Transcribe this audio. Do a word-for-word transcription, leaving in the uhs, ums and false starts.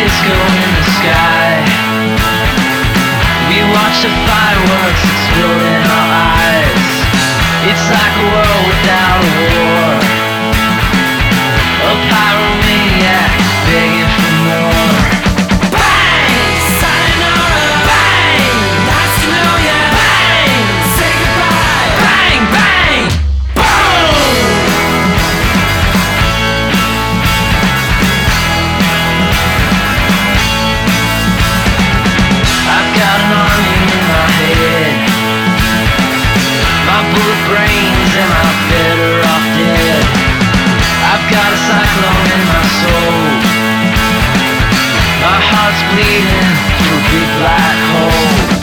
disco in the sky. We watch the fireworks explode in our eyes. It's like a world without a war. A pyromaniac begging for more. Bang! Sayonara! Bang! Nice to know ya! Bang! Say goodbye! Bang! Bang! Boom! I've got an army in my head, my bullet brains and my better off dead. I've got a cyclone in my soul, my heart's bleeding through a big black hole.